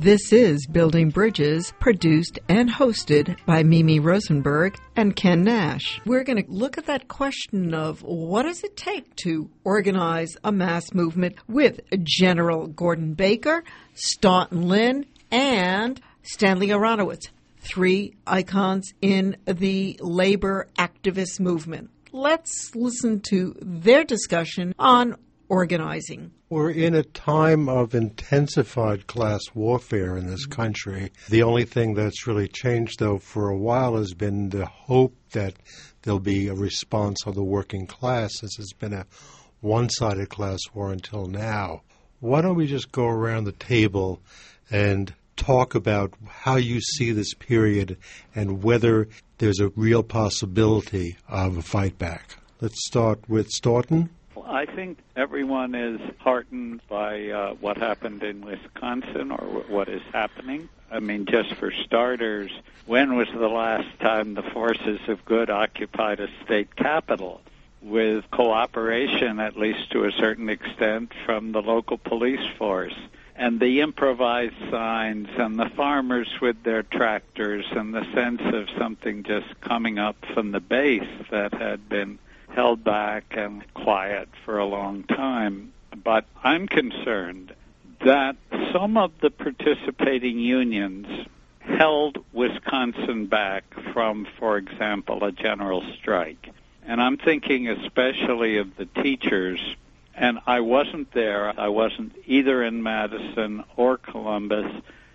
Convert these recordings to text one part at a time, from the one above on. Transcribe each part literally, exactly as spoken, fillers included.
This is Building Bridges, produced and hosted by Mimi Rosenberg and Ken Nash. We're going to look at that question of what does it take to organize a mass movement with General Gordon Baker, Staunton Lynn, and Stanley Aronowitz, three icons in the labor activist movement. Let's listen to their discussion on organizing. We're in a time of intensified class warfare in this country. The only thing that's really changed, though, for a while has been the hope that there'll be a response of the working class, as it's been a one-sided class war until now. Why don't we just go around the table and talk about how you see this period and whether there's a real possibility of a fight back? Let's start with Staunton. I think everyone is heartened by uh, what happened in Wisconsin or w- what is happening. I mean, just for starters, when was the last time the forces of good occupied a state capital with cooperation, at least to a certain extent, from the local police force? And the improvised signs and the farmers with their tractors and the sense of something just coming up from the base that had been held back and quiet for a long time. But I'm concerned that some of the participating unions held Wisconsin back from, for example, a general strike. And I'm thinking especially of the teachers. And I wasn't there. I wasn't either in Madison or Columbus.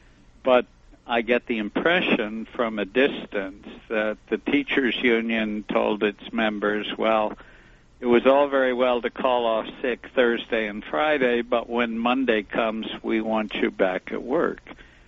But I get the impression from a distance that the teachers' union told its members, well, it was all very well to call off sick Thursday and Friday, but when Monday comes, we want you back at work.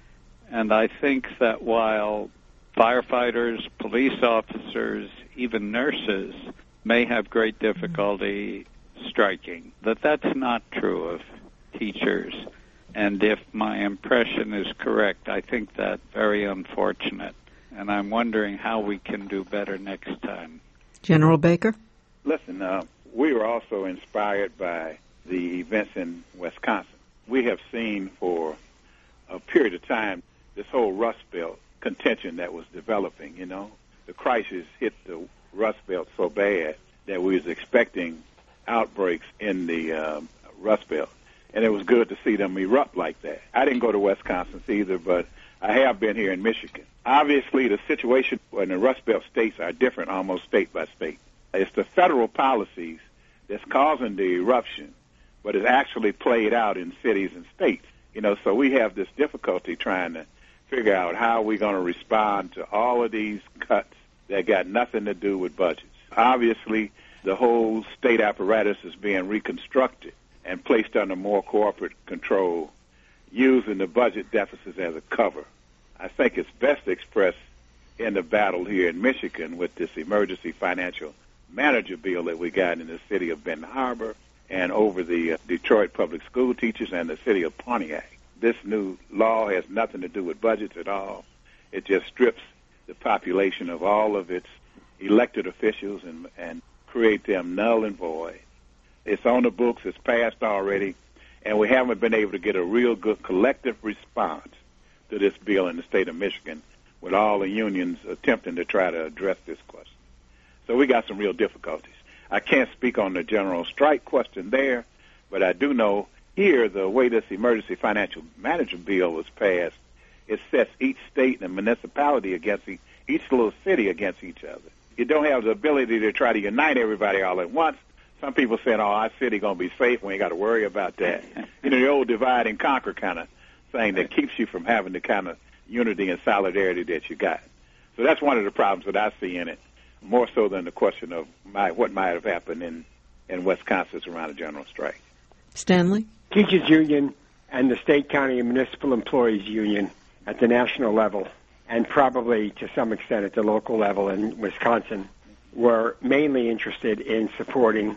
And I think that while firefighters, police officers, even nurses may have great difficulty striking, that that's not true of teachers. And if my impression is correct, I think that's very unfortunate. And I'm wondering how we can do better next time. General Baker? Listen, uh, we were also inspired by the events in Wisconsin. We have seen for a period of time this whole Rust Belt contention that was developing, you know. The crisis hit the Rust Belt so bad that we was expecting outbreaks in the uh, Rust Belt. And it was good to see them erupt like that. I didn't go to Wisconsin either, but I have been here in Michigan. Obviously, the situation in the Rust Belt states are different almost state by state. It's the federal policies that's causing the eruption, but it's actually played out in cities and states. You know, so we have this difficulty trying to figure out how we're going to respond to all of these cuts that got nothing to do with budgets. Obviously, the whole state apparatus is being reconstructed and placed under more corporate control, using the budget deficits as a cover. I think it's best expressed in the battle here in Michigan with this emergency financial manager bill that we got in the city of Benton Harbor and over the uh, Detroit public school teachers and the city of Pontiac. This new law has nothing to do with budgets at all. It just strips the population of all of its elected officials and, and create them null and void. It's on the books, it's passed already, and we haven't been able to get a real good collective response to this bill in the state of Michigan with all the unions attempting to try to address this question. So we got some real difficulties. I can't speak on the general strike question there, but I do know here the way this emergency financial management bill was passed, it sets each state and municipality against each, each little city against each other. You don't have the ability to try to unite everybody all at once. Some people saying, oh, our city going to be safe. We ain't got to worry about that. You know, the old divide and conquer kind of thing that keeps you from having the kind of unity and solidarity that you got. So that's one of the problems that I see in it, more so than the question of my, what might have happened in, in Wisconsin around a general strike. Stanley? Teachers Union and the State, County, and Municipal Employees Union at the national level, and probably to some extent at the local level in Wisconsin, were mainly interested in supporting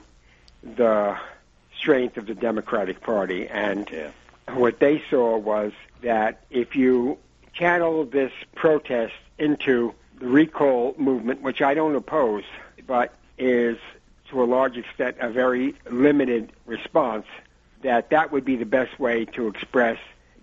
the strength of the Democratic Party. And yeah. what they saw was that if you channel this protest into the recall movement, which I don't oppose, but is to a large extent a very limited response, that that would be the best way to express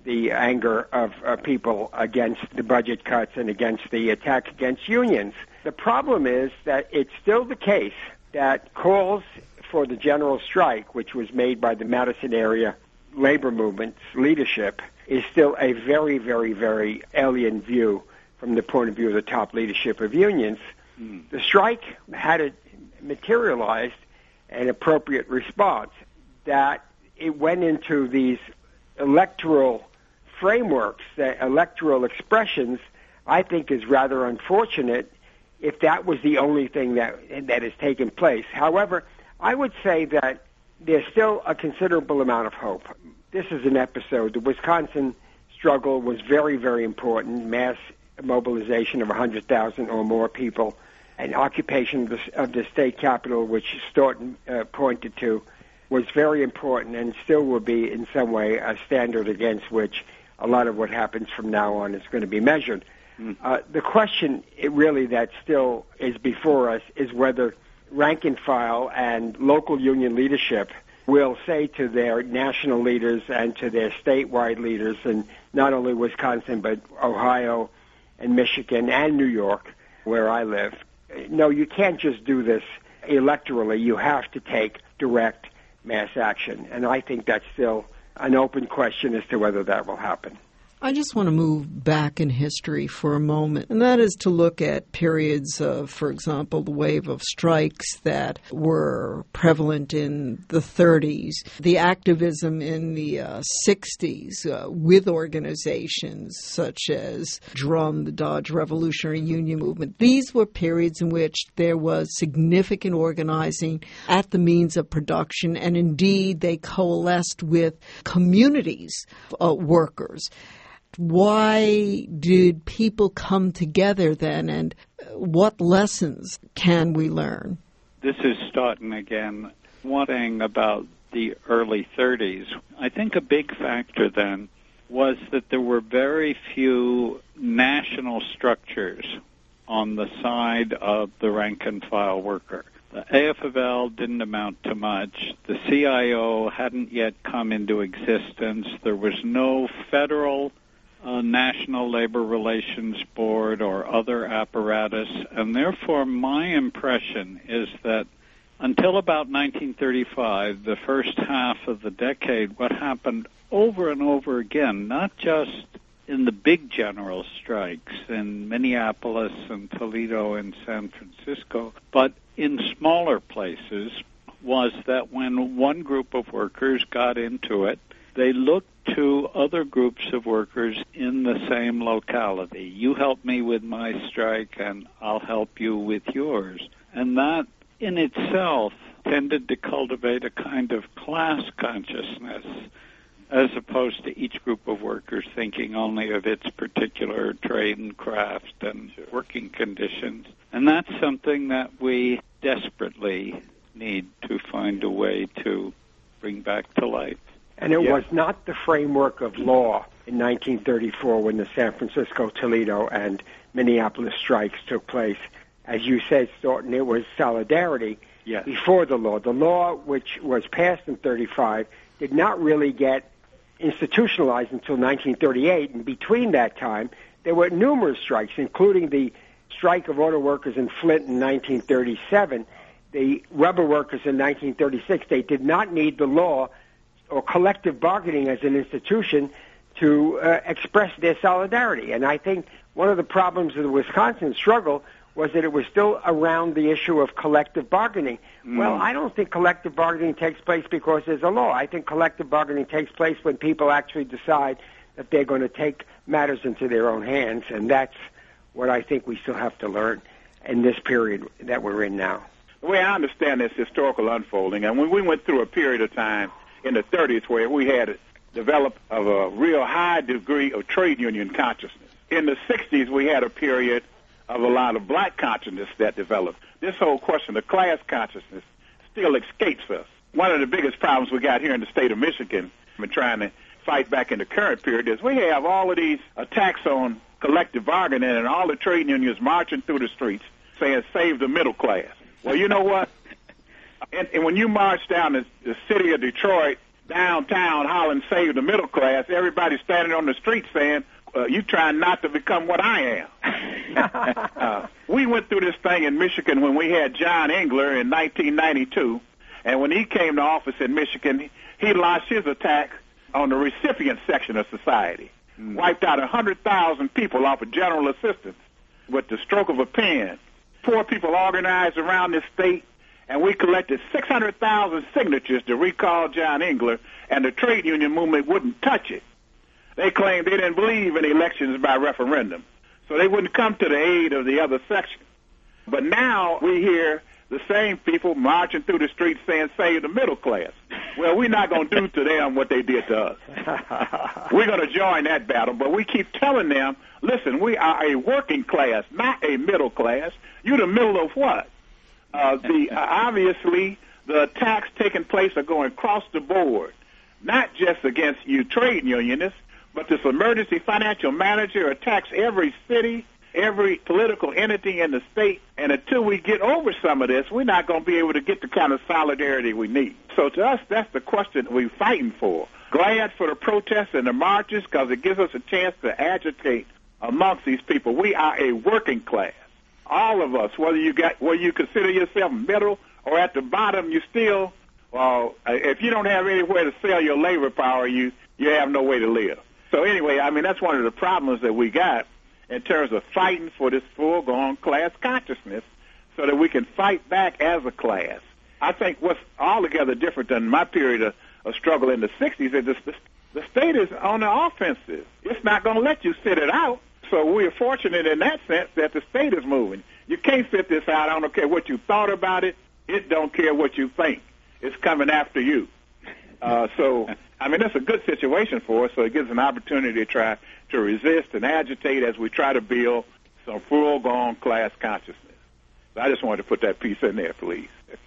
the anger of uh, people against the budget cuts and against the attacks against unions. The problem is that it's still the case that calls for the general strike, which was made by the Madison area labor movement's leadership, is still a very, very, very alien view from the point of view of the top leadership of unions. Mm. The strike had it materialized an appropriate response, that it went into these electoral frameworks, the electoral expressions, I think is rather unfortunate if that was the only thing that that has taken place. However, I would say that there's still a considerable amount of hope. This is an episode. The Wisconsin struggle was very, very important, mass mobilization of one hundred thousand or more people, and occupation of the, of the state capitol, which Stoughton uh, pointed to, was very important and still will be in some way a standard against which a lot of what happens from now on is going to be measured. Mm. Uh, the question it really that still is before us is whether rank and file and local union leadership will say to their national leaders and to their statewide leaders, and not only Wisconsin but Ohio and Michigan and New York, where I live, no, you can't just do this electorally. You have to take direct mass action. And I think that's still an open question as to whether that will happen. I just want to move back in history for a moment, and that is to look at periods of, for example, the wave of strikes that were prevalent in the thirties, the activism in the uh, sixties uh, with organizations such as DRUM, the Dodge Revolutionary Union Movement. These were periods in which there was significant organizing at the means of production, and indeed they coalesced with communities of workers. Why did people come together then, and what lessons can we learn? This is Stoughton again. One thing about the early thirties, I think a big factor then was that there were very few national structures on the side of the rank-and-file worker. The A F of L didn't amount to much. The C I O hadn't yet come into existence. There was no federal Uh, National Labor Relations Board or other apparatus, and therefore my impression is that until about nineteen thirty-five, the first half of the decade, what happened over and over again, not just in the big general strikes in Minneapolis and Toledo and San Francisco, but in smaller places, was that when one group of workers got into it, they looked to other groups of workers in the same locality. You help me with my strike, and I'll help you with yours. And that in itself tended to cultivate a kind of class consciousness, as opposed to each group of workers thinking only of its particular trade and craft and working conditions. And that's something that we desperately need to find a way to bring back to life. And it yeah. was not the framework of law in nineteen thirty-four when the San Francisco, Toledo, and Minneapolis strikes took place. As you said, Stoughton, it was solidarity yes. before the law. The law, which was passed in thirty-five, did not really get institutionalized until nineteen thirty-eight. And between that time, there were numerous strikes, including the strike of auto workers in Flint in nineteen thirty-seven, the rubber workers in nineteen thirty-six. They did not need the law or collective bargaining as an institution to uh, express their solidarity. And I think one of the problems of the Wisconsin struggle was that it was still around the issue of collective bargaining. Mm. Well, I don't think collective bargaining takes place because there's a law. I think collective bargaining takes place when people actually decide that they're going to take matters into their own hands, and that's what I think we still have to learn in this period that we're in now. The way I understand this historical unfolding, and when we went through a period of time in the thirties where we had developed of a real high degree of trade union consciousness. In the sixties, we had a period of a lot of black consciousness that developed. This whole question of class consciousness still escapes us. One of the biggest problems we got here in the state of Michigan, we're trying to fight back in the current period, is we have all of these attacks on collective bargaining and all the trade unions marching through the streets saying, save the middle class. Well, you know what? And, and when you march down the, the city of Detroit downtown hollering, save the middle class, everybody standing on the street saying, uh, you trying not to become what I am. uh, we went through this thing in Michigan when we had John Engler in nineteen ninety-two, and when he came to office in Michigan, he launched his attack on the recipient section of society, mm. wiped out one hundred thousand people off of general assistance with the stroke of a pen. Poor people organized around this state, and we collected six hundred thousand signatures to recall John Engler, and the trade union movement wouldn't touch it. They claimed they didn't believe in elections by referendum, so they wouldn't come to the aid of the other section. But now we hear the same people marching through the streets saying, save the middle class. Well, we're not going to do to them what they did to us. We're going to join that battle, but we keep telling them, listen, we are a working class, not a middle class. You're the middle of what? Uh, the uh, obviously, the attacks taking place are going across the board, not just against you trade unionists, but this emergency financial manager attacks every city, every political entity in the state, and until we get over some of this, we're not going to be able to get the kind of solidarity we need. So to us, that's the question we're fighting for. Glad for the protests and the marches because it gives us a chance to agitate amongst these people. We are a working class. All of us, whether you got, whether you consider yourself middle or at the bottom, you still, well, if you don't have anywhere to sell your labor power, you, you have no way to live. So anyway, I mean, that's one of the problems that we got in terms of fighting for this full-blown class consciousness so that we can fight back as a class. I think what's altogether different than my period of, of struggle in the sixties is this, the, the state is on the offensive. It's not going to let you sit it out. So we're fortunate in that sense that the state is moving. You can't sit this out. I don't care what you thought about it. It don't care what you think. It's coming after you. Uh, so, I mean, that's a good situation for us, so it gives an opportunity to try to resist and agitate as we try to build some full-blown class consciousness. So I just wanted to put that piece in there, please.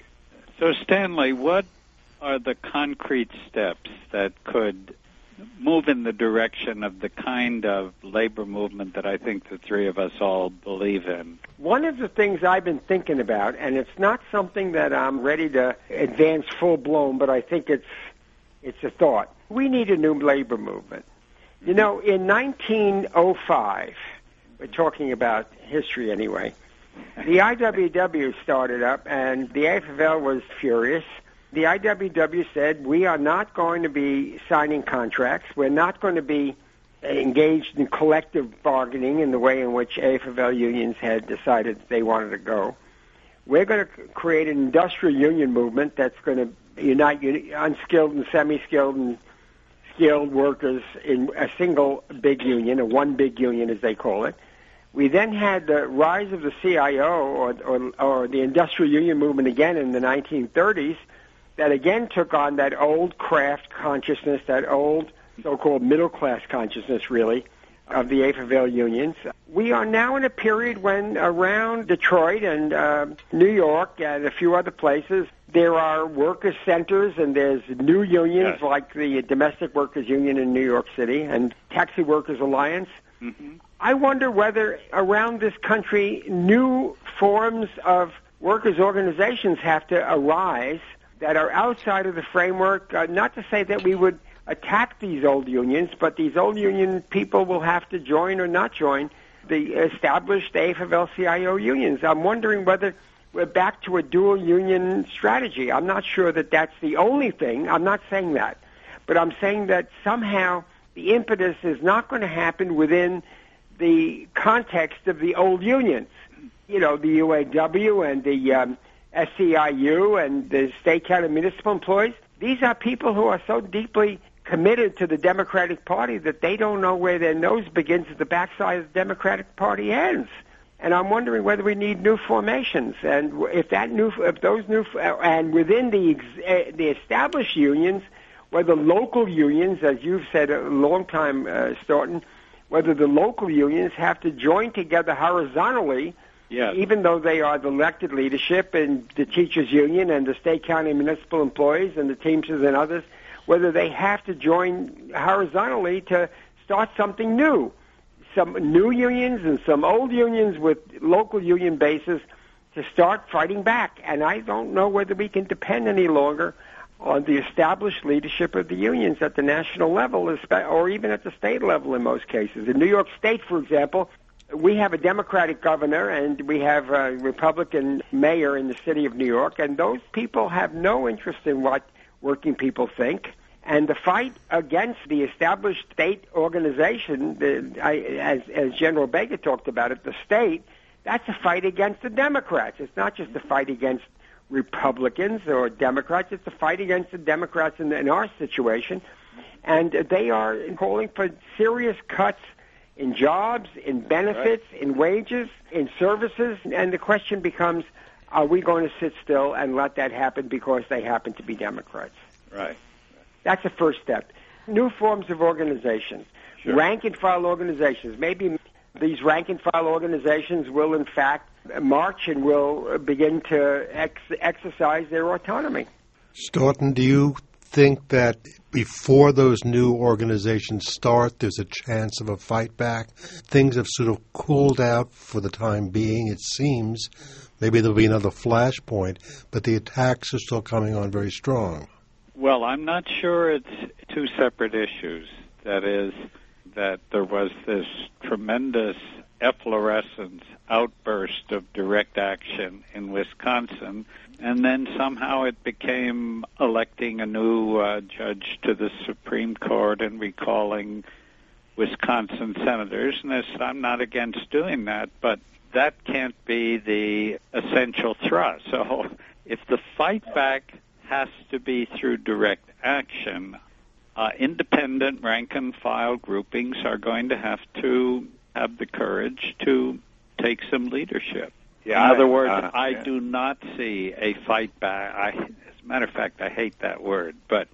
So, Stanley, what are the concrete steps that could move in the direction of the kind of labor movement that I think the three of us all believe in? One of the things I've been thinking about, and it's not something that I'm ready to advance full-blown, but I think it's it's a thought. We need a new labor movement. You know, in nineteen oh five, we're talking about history anyway, the I W W started up, and the A F L was furious. The I W W said, we are not going to be signing contracts. We're not going to be engaged in collective bargaining in the way in which A F L unions had decided they wanted to go. We're going to create an industrial union movement that's going to unite unskilled and semi-skilled and skilled workers in a single big union, a one big union as they call it. We then had the rise of the C I O or, or, or the industrial union movement again in the nineteen thirties that again took on that old craft consciousness, that old so-called middle-class consciousness, really, of the A F L unions. We are now in a period when around Detroit and uh, New York and a few other places, there are workers' centers and there's new unions yes. like the Domestic Workers Union in New York City and Taxi Workers Alliance. Mm-hmm. I wonder whether around this country new forms of workers' organizations have to arise that are outside of the framework, uh, not to say that we would attack these old unions, but these old union people will have to join or not join the established A F L C I O unions. I'm wondering whether we're back to a dual union strategy. I'm not sure that that's the only thing. I'm not saying that. But I'm saying that somehow the impetus is not going to happen within the context of the old unions. You know, the U A W and the um, S C I U and the state, county, municipal employees. These are people who are so deeply committed to the Democratic Party that they don't know where their nose begins and the backside of the Democratic Party ends. And I'm wondering whether we need new formations, and if that new, if those new, and within the uh, the established unions, whether local unions, as you've said a long time, uh, Staunton, whether the local unions have to join together horizontally. Yes. Even though they are the elected leadership and the teachers' union and the state, county, municipal employees and the Teamsters and others, whether they have to join horizontally to start something new. Some new unions and some old unions with local union bases to start fighting back. And I don't know whether we can depend any longer on the established leadership of the unions at the national level, or even at the state level in most cases. In New York State, for example, we have a Democratic governor and we have a Republican mayor in the city of New York, and those people have no interest in what working people think. And the fight against the established state organization, the, I, as, as General Baker talked about it, the state, that's a fight against the Democrats. It's not just a fight against Republicans or Democrats. It's a fight against the Democrats in, in our situation. And they are calling for serious cuts in jobs, in benefits, right. in wages, in services. And the question becomes, are we going to sit still and let that happen because they happen to be Democrats? Right. That's the first step. New forms of organizations, sure. rank-and-file organizations. Maybe these rank-and-file organizations will, in fact, march and will begin to ex- exercise their autonomy. Stoughton, do you think that before those new organizations start, there's a chance of a fight back? Things have sort of cooled out for the time being, it seems. Maybe there'll be another flashpoint, but the attacks are still coming on very strong. Well, I'm not sure it's two separate issues. That is, that there was this tremendous efflorescence outburst of direct action in Wisconsin, and then somehow it became electing a new uh, judge to the Supreme Court and recalling Wisconsin senators. And this, I'm not against doing that, but that can't be the essential thrust. So if the fight back has to be through direct action, uh, independent rank-and-file groupings are going to have to have the courage to take some leadership. Yeah, In other I, words, uh, I yeah. do not see a fight back. I, as a matter of fact, I hate that word, but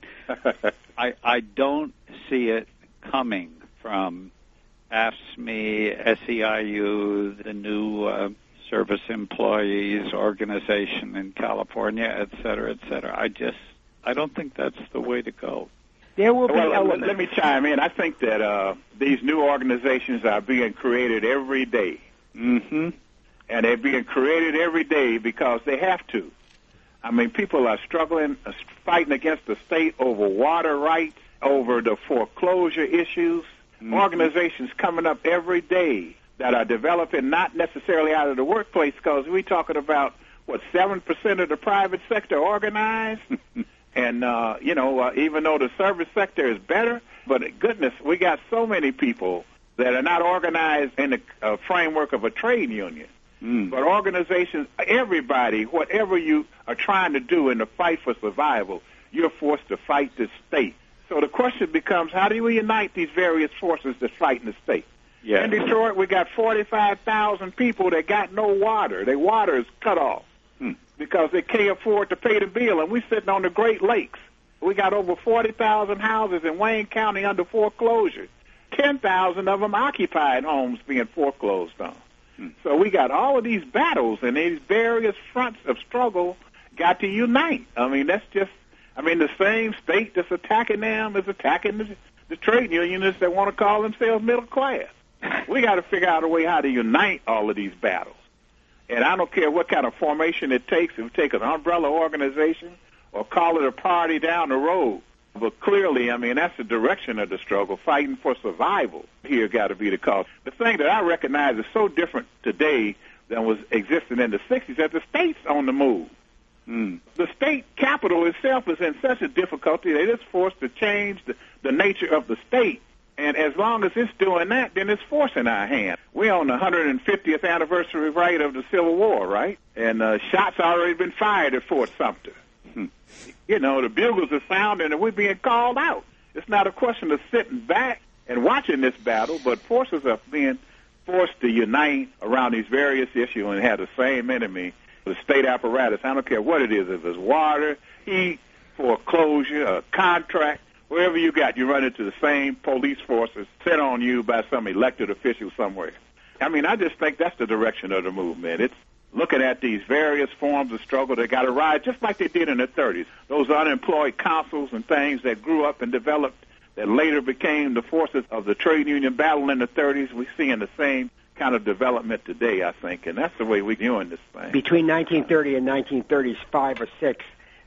I, I don't see it coming from A F S M E, S E I U, the new uh, service employees organization in California, et cetera, et cetera. I just, I don't think that's the way to go. There will be well, elements. Let me chime in. I think that uh, these new organizations are being created every day. Mm-hmm. And they're being created every day because they have to. I mean, people are struggling, uh, fighting against the state over water rights, over the foreclosure issues. Mm-hmm. Organizations coming up every day that are developing not necessarily out of the workplace, because we're talking about, what, seven percent of the private sector organized? And, uh, you know, uh, even though the service sector is better, but goodness, we got so many people that are not organized in the uh, framework of a trade union. Mm. But organizations, everybody, whatever you are trying to do in the fight for survival, you're forced to fight the state. So the question becomes, how do we unite these various forces that fight in the state? Yes. In Detroit, we got forty-five thousand people that got no water. Their water is cut off hmm. because they can't afford to pay the bill. And we're sitting on the Great Lakes. We got over forty thousand houses in Wayne County under foreclosure. ten thousand of them occupied homes being foreclosed on. Hmm. So we got all of these battles and these various fronts of struggle got to unite. I mean, that's just, I mean, the same state that's attacking them is attacking the, the trade unionists that want to call themselves middle class. We got to figure out a way how to unite all of these battles. And I don't care what kind of formation it takes, if we take an umbrella organization or call it a party down the road. But clearly, I mean, that's the direction of the struggle, fighting for survival. Here got to be the cause. The thing that I recognize is so different today than was existing in the sixties, that the state's on the move. Mm. The state capital itself is in such a difficulty that it's forced to change the, the nature of the state. And as long as it's doing that, then it's forcing our hand. We're on the one hundred fiftieth anniversary, right, of the Civil War, right? And uh, shots already been fired at Fort Sumter. Hmm. You know, the bugles are sounding and we're being called out. It's not a question of sitting back and watching this battle, but forces are being forced to unite around these various issues and have the same enemy, the state apparatus. I don't care what it is, if it's water, heat, foreclosure, a contract, wherever you got, you run into the same police forces set on you by some elected official somewhere. I mean, I just think that's the direction of the movement. It's looking at these various forms of struggle that got to rise, just like they did in the thirties. Those unemployed councils and things that grew up and developed that later became the forces of the trade union battle in the thirties, we're seeing the same kind of development today, I think, and that's the way we're doing this thing. Between nineteen thirty and nineteen thirty-five or six,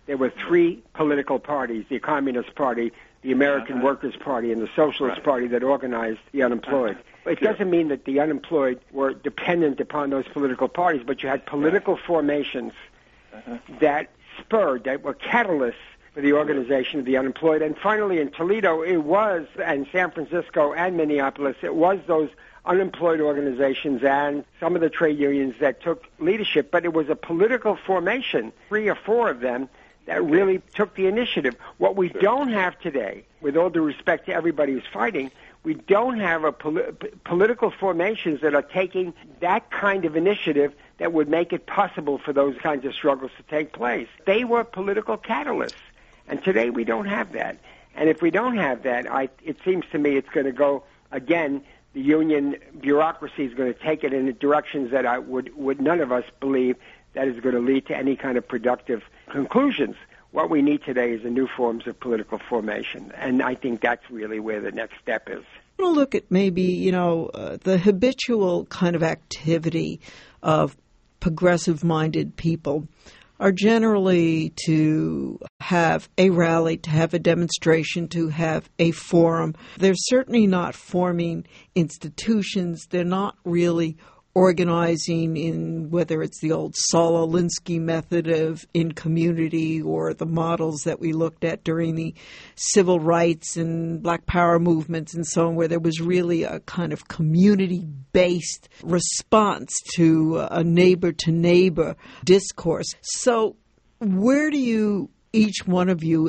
there were three political parties, the Communist Party, the American uh-huh. Workers' Party, and the Socialist right. Party that organized the unemployed. Uh-huh. It sure. doesn't mean that the unemployed were dependent upon those political parties, but you had political right. formations uh-huh. that spurred, that were catalysts for the organization of the unemployed. And finally, in Toledo, it was, and San Francisco and Minneapolis, it was those unemployed organizations and some of the trade unions that took leadership, but it was a political formation, three or four of them, that really took the initiative. What we don't have today, with all due respect to everybody who's fighting, we don't have a poli- political formations that are taking that kind of initiative that would make it possible for those kinds of struggles to take place. They were political catalysts, and today we don't have that. And if we don't have that, I, it seems to me it's going to go, again, the union bureaucracy is going to take it in directions that I would, would none of us believe that is going to lead to any kind of productive conclusions. What we need today is a new forms of political formation, and I think that's really where the next step is. I want to look at maybe, you know, uh, the habitual kind of activity of progressive-minded people are generally to have a rally, to have a demonstration, to have a forum. They're certainly not forming institutions. They're not really organizing in whether it's the old Saul Alinsky method of in community or the models that we looked at during the civil rights and Black Power movements and so on, where there was really a kind of community-based response to a neighbor-to-neighbor discourse. So where do you, each one of you,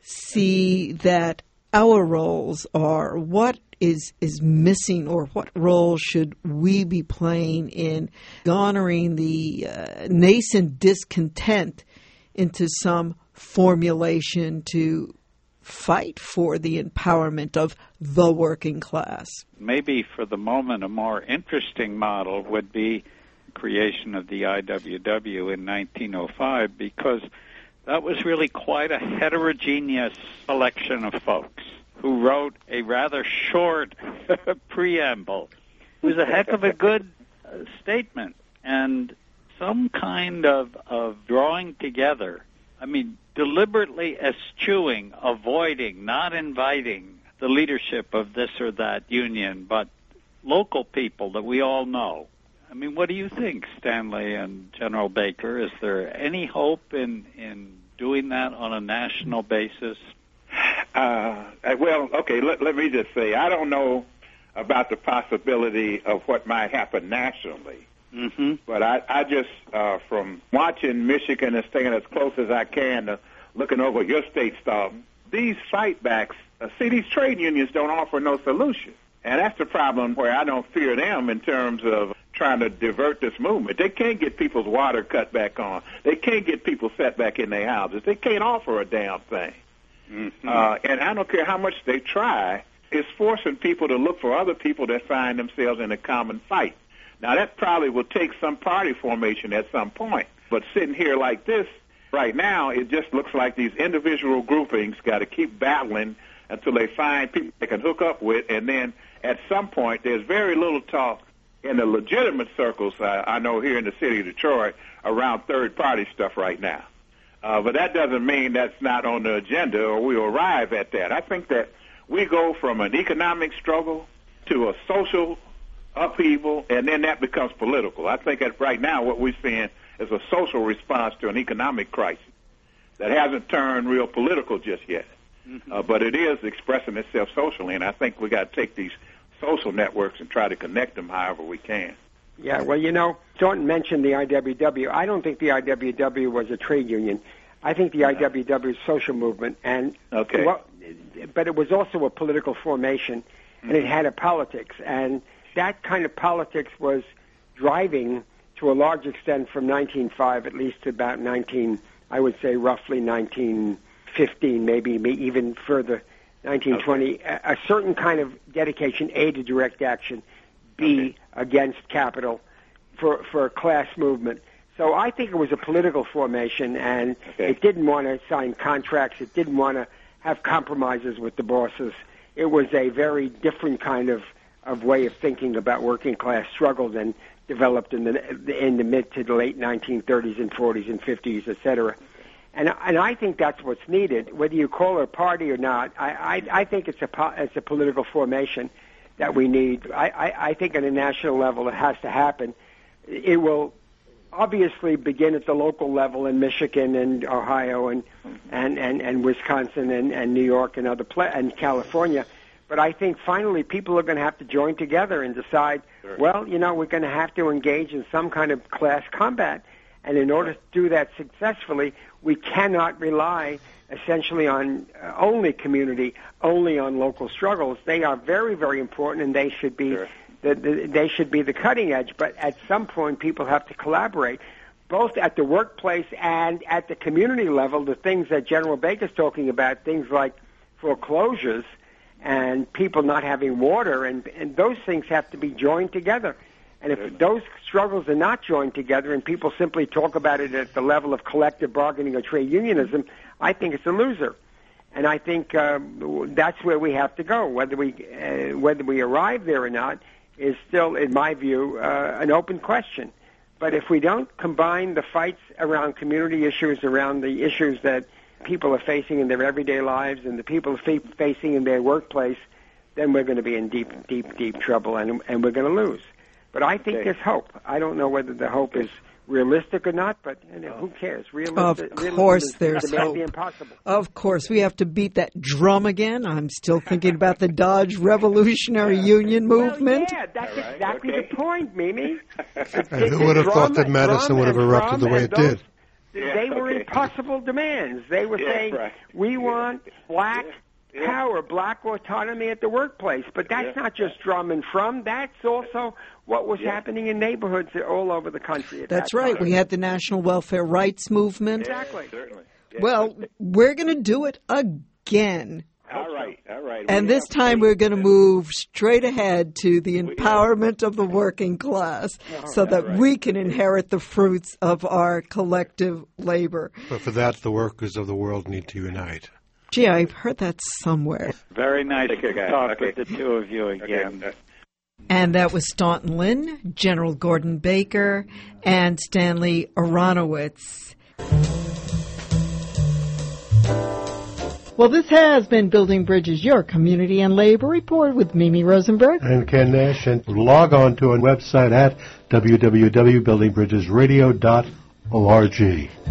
see that our roles are? What is is missing, or what role should we be playing in garnering the uh, nascent discontent into some formulation to fight for the empowerment of the working class? Maybe for the moment a more interesting model would be creation of the I W W in nineteen oh five, because that was really quite a heterogeneous selection of folks who wrote a rather short preamble. It was a heck of a good uh, statement, and some kind of, of drawing together, I mean, deliberately eschewing, avoiding, not inviting the leadership of this or that union, but local people that we all know. I mean, what do you think, Stanley and General Baker? Is there any hope in, in doing that on a national basis? Uh, well, okay, let, let me just say, I don't know about the possibility of what might happen nationally. Mm-hmm. But I, I just, uh, from watching Michigan and staying as close as I can to looking over your state stuff, these fightbacks, uh, see, these trade unions don't offer no solution. And that's the problem where I don't fear them in terms of trying to divert this movement. They can't get people's water cut back on. They can't get people set back in their houses. They can't offer a damn thing. Mm-hmm. Uh, and I don't care how much they try, it's forcing people to look for other people that find themselves in a common fight. Now, that probably will take some party formation at some point. But sitting here like this, right now, it just looks like these individual groupings got to keep battling until they find people they can hook up with. And then at some point, there's very little talk in the legitimate circles, uh, I know here in the city of Detroit, around third-party stuff right now. Uh, but that doesn't mean that's not on the agenda or we'll arrive at that. I think that we go from an economic struggle to a social upheaval, and then that becomes political. I think that right now what we're seeing is a social response to an economic crisis that hasn't turned real political just yet. Mm-hmm. Uh, but it is expressing itself socially, and I think we got to take these social networks and try to connect them however we can. Yeah, well, you know, Thornton mentioned the I W W. I don't think the I W W was a trade union. I think the I W W is a social movement, and okay. well, but it was also a political formation, and mm-hmm. it had a politics, and that kind of politics was driving to a large extent from nineteen oh five at least to about nineteen, I would say roughly nineteen fifteen, maybe even further, nineteen twenty, okay. a, a certain kind of dedication, A, to direct action, B, okay. against capital, for, for a class movement. So I think it was a political formation, and okay. it didn't want to sign contracts. It didn't want to have compromises with the bosses. It was a very different kind of, of way of thinking about working class struggle than developed in the in the mid to the late nineteen thirties and forties and fifties, et cetera. And and I think that's what's needed, whether you call it a party or not. I I, I think it's a po- it's a political formation that we need. I, I I think at a national level it has to happen. It will obviously begin at the local level in Michigan and Ohio and and, and, and Wisconsin and, and New York and other pla- and California. But I think finally people are going to have to join together and decide, sure. well, you know, we're going to have to engage in some kind of class combat. And in order to do that successfully, we cannot rely essentially on uh, only community, only on local struggles. They are very, very important, and they should be sure. the, the, they should be the cutting edge. But at some point, people have to collaborate, both at the workplace and at the community level. The things that General Baker's talking about, things like foreclosures and people not having water, and, and those things have to be joined together. And if those struggles are not joined together and people simply talk about it at the level of collective bargaining or trade unionism, I think it's a loser. And I think uh, that's where we have to go. Whether we uh, whether we arrive there or not is still, in my view, uh, an open question. But if we don't combine the fights around community issues, around the issues that people are facing in their everyday lives and the people are fa- facing in their workplace, then we're going to be in deep, deep, deep trouble, and, and we're going to lose. But I think okay. there's hope. I don't know whether the hope is realistic or not, but you know, who cares? Realistic, of course there's hope. The impossible. Of course. We have to beat that drum again. I'm still thinking about the Dodge Revolutionary Union movement. Well, yeah, that's right. exactly okay. the point, Mimi. And who would have thought that Madison would have erupted the way it those, did? Yeah, they were okay. impossible demands. They were yeah, saying, right. we yeah. want black yeah. Yeah. power, black autonomy at the workplace. But that's yeah. not just drum and from. That's also what was yeah. happening in neighborhoods all over the country at That's that right. time. We had the National Welfare Rights Movement. Exactly. Yeah, certainly. Yeah. Well, we're going to do it again. All right, all right. And we this time we're going to move straight ahead to the empowerment of the working class so that right. we can inherit the fruits of our collective labor. But for that, the workers of the world need to unite. Gee, I've heard that somewhere. Very nice Okay, to guys. talk Okay. with the two of you again. Okay. And that was Staunton Lynn, General Gordon Baker, and Stanley Aronowitz. Well, this has been Building Bridges, your community and labor report with Mimi Rosenberg. And Ken Nash. And log on to our website at w w w dot building bridges radio dot org.